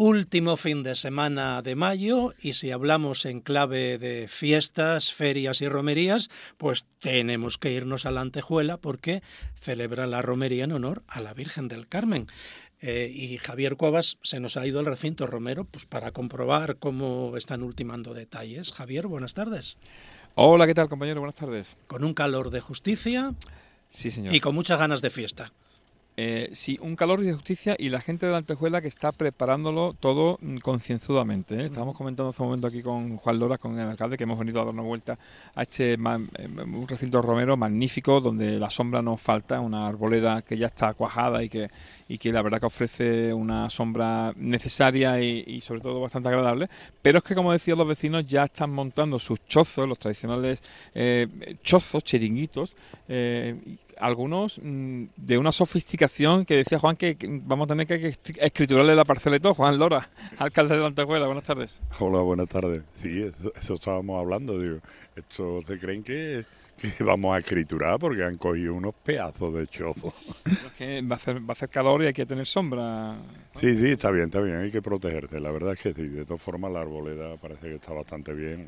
Último fin de semana de mayo, y si hablamos en clave de fiestas, ferias y romerías, pues tenemos que irnos a la Antejuela porque celebra la romería en honor a la Virgen del Carmen. Y Javier Cuevas se nos ha ido al recinto romero pues para comprobar cómo están ultimando detalles. Javier, buenas tardes. Hola, ¿qué tal, compañero? Buenas tardes. Con un calor de justicia. Sí, señor. Y con muchas ganas de fiesta. Sí, un calor de justicia y la gente de la Antejuela que está preparándolo todo concienzudamente, ¿eh? Estábamos comentando hace un momento aquí con Juan Lora, con el alcalde, que hemos venido a dar una vuelta a este un recinto romero magnífico, donde la sombra nos falta, una arboleda que ya está cuajada y que la verdad que ofrece una sombra necesaria y sobre todo bastante agradable, pero es que, como decían los vecinos, ya están montando sus chozos, los tradicionales chozos, chiringuitos, algunos de una sofisticación que decía Juan que vamos a tener que escriturarle la parcela y todo. Juan Lora, alcalde de la Antejuela, buenas tardes. Hola, buenas tardes. Sí, eso estábamos hablando, digo. Estos se creen que vamos a escriturar porque han cogido unos pedazos de chozo. Es que va a hacer calor y hay que tener sombra. Sí, está bien, hay que protegerse. La verdad es que sí, de todas formas la arboleda parece que está bastante bien,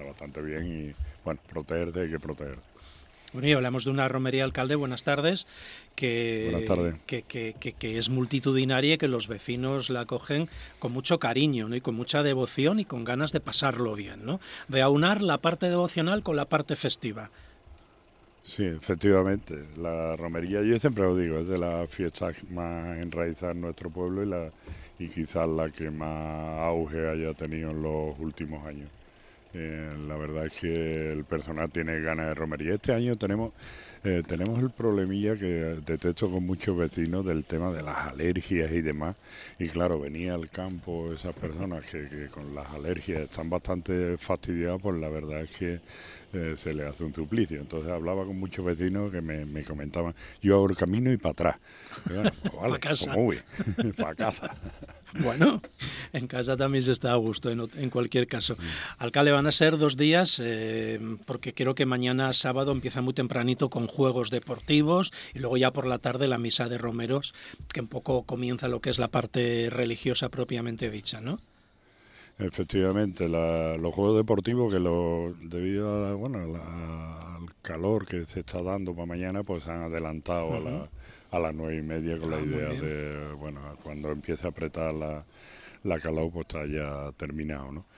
y bueno, protegerse hay que protegerse. Bueno, y hablamos de una romería, alcalde, buenas tardes, Buenas tardes. que es multitudinaria y que los vecinos la acogen con mucho cariño, ¿no? Y con mucha devoción y con ganas de pasarlo bien, ¿no? De aunar la parte devocional con la parte festiva. Sí, efectivamente. La romería, yo siempre lo digo, es de las fiestas más enraizadas en nuestro pueblo y quizás la que más auge haya tenido en los últimos años. La verdad es que el personal tiene ganas de romería. Este año tenemos el problemilla que detecto con muchos vecinos del tema de las alergias y demás. Y claro, venía al campo esas personas que con las alergias están bastante fastidiadas, pues la verdad es que se les hace un suplicio. Entonces hablaba con muchos vecinos que me comentaban, yo hago el camino y para atrás. Y bueno, pues vale, para casa. Pues muy bien, para casa. Bueno, en casa también se está a gusto, en cualquier caso. Sí. Alcalde, van a ser 2 días, porque creo que mañana sábado empieza muy tempranito con juegos deportivos y luego ya por la tarde la misa de romeros, que un poco comienza lo que es la parte religiosa propiamente dicha, ¿no? Efectivamente, los juegos deportivos que debido al calor que se está dando para mañana, pues se han adelantado a las 9:30 con la idea de, bueno, cuando empiece a apretar la calor, pues está ya terminado, ¿no?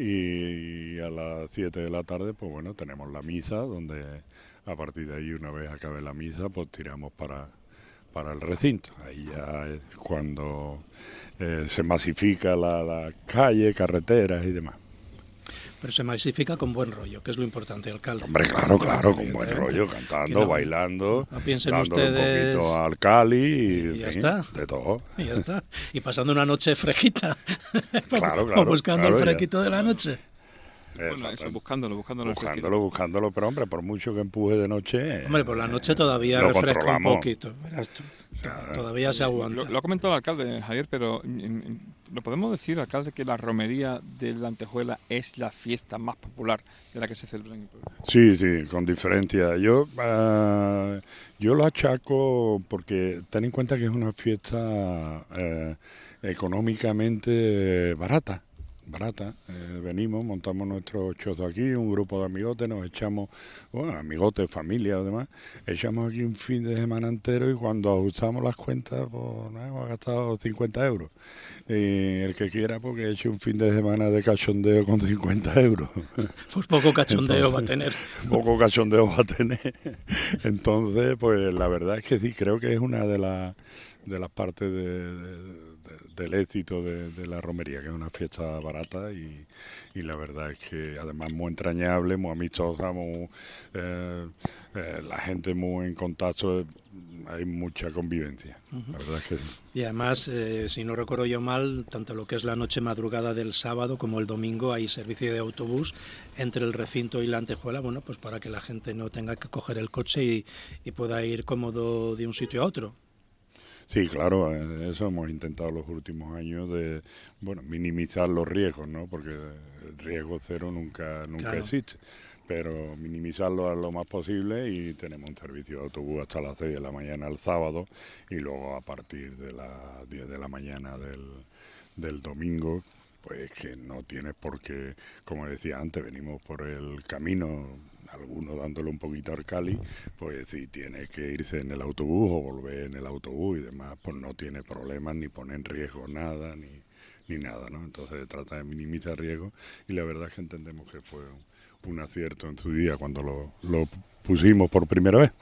Y a las 7 de la tarde, pues bueno, tenemos la misa, donde a partir de ahí, una vez acabe la misa, pues tiramos para el recinto. Ahí ya es cuando se masifica la calle, carreteras y demás. Pero se masifica con buen rollo, que es lo importante, alcalde. Hombre, claro, con buen rollo, cantando, bailando, no piensen dándole ustedes... un poquito al Cali y ya fin, está. De todo. Y ya está. Y pasando una noche fresquita. Claro, buscando el fresquito de la noche. Bueno, eso, buscándolo, pero hombre, por mucho que empuje de noche... Hombre, por la noche todavía refresca un poquito, verás tú. Todavía se aguanta. Lo ha comentado el alcalde, Javier, pero ¿lo podemos decir, alcalde, que la romería de la Antejuela es la fiesta más popular de la que se celebra en el pueblo? Sí, con diferencia. Yo lo achaco porque ten en cuenta que es una fiesta económicamente barata. Venimos, montamos nuestro chozo aquí, un grupo de amigotes, nos echamos, amigotes, familia, además, echamos aquí un fin de semana entero y cuando ajustamos las cuentas, pues hemos gastado 50 euros. Y el que quiera, porque eche un fin de semana de cachondeo con 50 euros. Pues poco cachondeo va a tener. Poco cachondeo va a tener. Entonces, pues la verdad es que sí, creo que es una de las partes del éxito de la romería, que es una fiesta barata y la verdad es que además muy entrañable, muy amistosa, la gente muy en contacto, hay mucha convivencia. La verdad es que sí. Y además, si no recuerdo yo mal, tanto lo que es la noche madrugada del sábado como el domingo hay servicio de autobús entre el recinto y la Antejuela, bueno, pues para que la gente no tenga que coger el coche y pueda ir cómodo de un sitio a otro. Sí, claro, eso hemos intentado los últimos años de, minimizar los riesgos, ¿no? Porque el riesgo cero nunca claro. Existe, pero minimizarlo a lo más posible y tenemos un servicio de autobús hasta las 6 de la mañana el sábado y luego a partir de las 10 de la mañana del domingo, pues que no tienes por qué, como decía antes, venimos por el camino, algunos dándole un poquito al Cali, pues si tiene que irse en el autobús o volver en el autobús y demás, pues no tiene problemas ni pone en riesgo nada, ni nada, ¿no? Entonces se trata de minimizar riesgos y la verdad es que entendemos que fue un acierto en su día cuando lo pusimos por primera vez.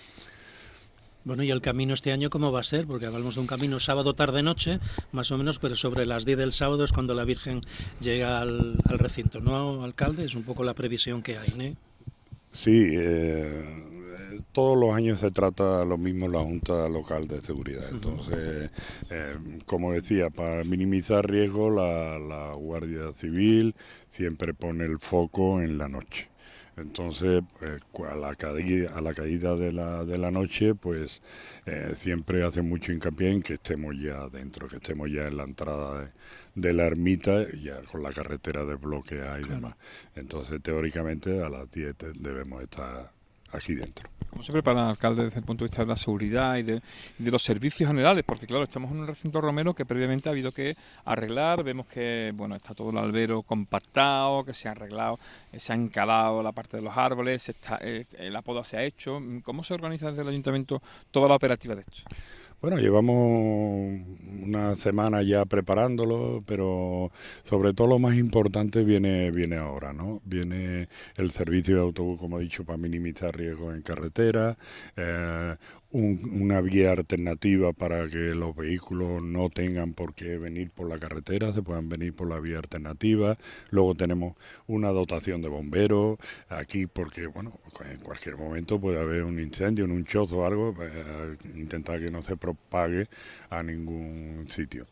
Bueno, ¿y el camino este año cómo va a ser? Porque hablamos de un camino sábado, tarde, noche, más o menos, pero sobre las 10 del sábado es cuando la Virgen llega al recinto, ¿no, alcalde? Es un poco la previsión que hay, ¿no? Sí, todos los años se trata lo mismo la Junta Local de Seguridad. Entonces, como decía, para minimizar riesgo, la Guardia Civil siempre pone el foco en la noche. Entonces, a la caída de la noche, pues siempre hace mucho hincapié en que estemos ya dentro, que estemos ya en la entrada de la ermita, ya con la carretera desbloqueada y demás. Entonces, teóricamente, a las 10 debemos estar aquí dentro. ¿Cómo se prepara el alcalde desde el punto de vista de la seguridad y de los servicios generales? Porque claro, estamos en un recinto romero que previamente ha habido que arreglar. Vemos que bueno, está todo el albero compactado, que se ha arreglado, se ha encalado la parte de los árboles, la poda se ha hecho. ¿Cómo se organiza desde el ayuntamiento toda la operativa de esto? Bueno, llevamos una semana ya preparándolo, pero sobre todo lo más importante viene ahora, ¿no? Viene el servicio de autobús, como he dicho, para minimizar riesgos en carretera, una vía alternativa para que los vehículos no tengan por qué venir por la carretera, se puedan venir por la vía alternativa. Luego tenemos una dotación de bomberos aquí porque, bueno, en cualquier momento puede haber un incendio, un chozo o algo, intentar que no se propague a ningún sitio.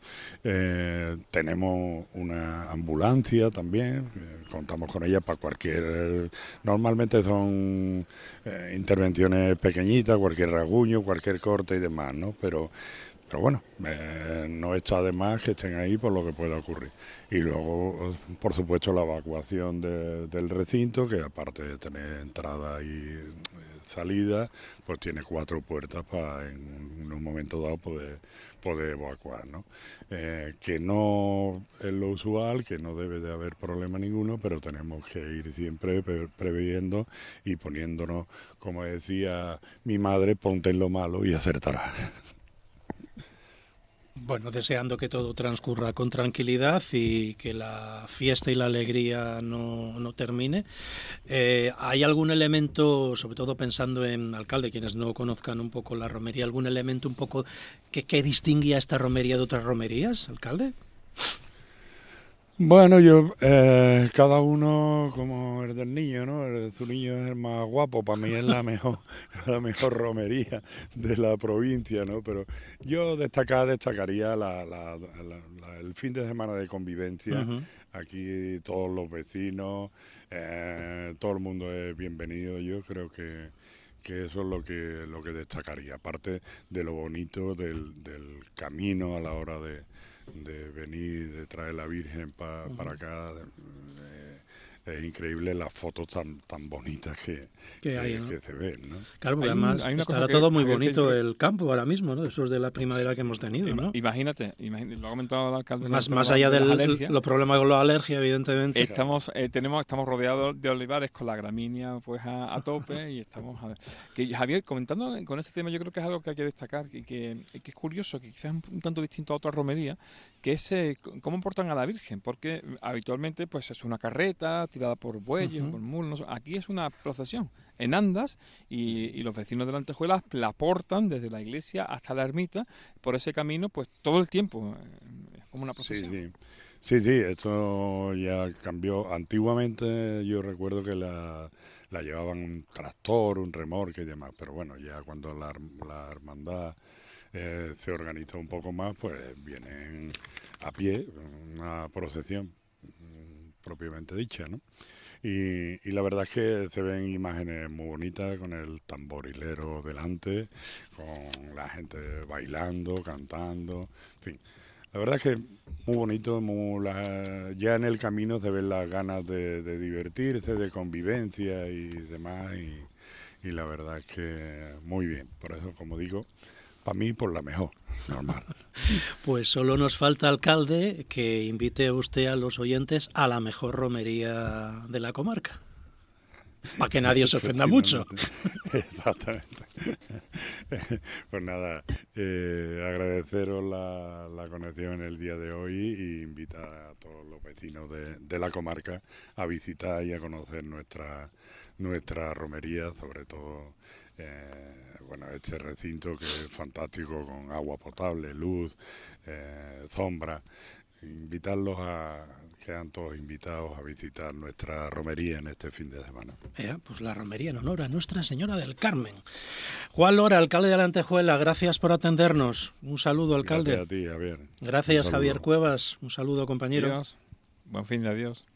Tenemos una ambulancia también, contamos con ella para cualquier... Normalmente son intervenciones pequeñitas, cualquier rasguño, cualquier corte y demás, ¿no? Pero bueno, no está de más que estén ahí por lo que pueda ocurrir. Y luego, por supuesto, la evacuación del recinto, que aparte de tener entrada y salida, pues tiene 4 puertas para en un momento dado poder evacuar, ¿no? Que no es lo usual, que no debe de haber problema ninguno, pero tenemos que ir siempre previendo y poniéndonos, como decía mi madre, ponte en lo malo y acertarás. Bueno, deseando que todo transcurra con tranquilidad y que la fiesta y la alegría no termine. ¿Hay algún elemento, sobre todo pensando en, alcalde, quienes no conozcan un poco la romería, algún elemento un poco que distingue a esta romería de otras romerías, alcalde? Bueno, cada uno como el del niño, ¿no? Su niño es el más guapo, para mí es la mejor romería de la provincia, ¿no? Pero yo destacaría el fin de semana de convivencia. Uh-huh. Aquí todos los vecinos, todo el mundo es bienvenido. Yo creo que eso es lo que destacaría, aparte de lo bonito del camino a la hora de venir, de traer la Virgen para acá. Es increíble las fotos tan bonitas que hay, ¿no? Que se ven, ¿no? Claro, porque además estará todo muy bonito el campo ahora mismo, ¿no? Eso es de la primavera que hemos tenido, ¿no? Imagínate, lo ha comentado el alcalde. Más allá de los problemas con la alergia, evidentemente. Estamos rodeados de olivares con la gramínea pues a tope y estamos... Javier, comentando con este tema, yo creo que es algo que hay que destacar y que es curioso, que quizás es un tanto distinto a otras romerías, que es cómo portan a la Virgen, porque habitualmente pues es una carreta tirada por bueyes, uh-huh, por mulos. Aquí es una procesión en andas y los vecinos de la Antejuela la portan desde la iglesia hasta la ermita por ese camino pues todo el tiempo, es como una procesión. Sí, esto ya cambió. Antiguamente yo recuerdo que la llevaban un tractor, un remolque y demás, pero bueno, ya cuando la hermandad se organiza un poco más, pues vienen a pie, una procesión propiamente dicha, ¿no? Y la verdad es que se ven imágenes muy bonitas con el tamborilero delante, con la gente bailando, cantando, en fin. La verdad es que muy bonito, ya en el camino se ven las ganas de divertirse, de convivencia y demás, y la verdad es que muy bien. Por eso, como digo, para mí por la mejor, normal. Pues solo nos falta, alcalde, que invite usted a los oyentes a la mejor romería de la comarca. Para que nadie se ofenda mucho. Exactamente. Pues nada, agradeceros la conexión en el día de hoy y invitar a todos los vecinos de la comarca a visitar y a conocer nuestra romería, sobre todo este recinto que es fantástico, con agua potable, luz, sombra. Invitarlos a quedan todos invitados a visitar nuestra romería en este fin de semana. Pues la romería en honor a Nuestra Señora del Carmen. Juan Lora, alcalde de la Antejuela, gracias por atendernos. Un saludo, alcalde. Gracias a ti, Javier. Gracias, Javier Cuevas. Un saludo, compañero. Adiós. Buen fin de adiós.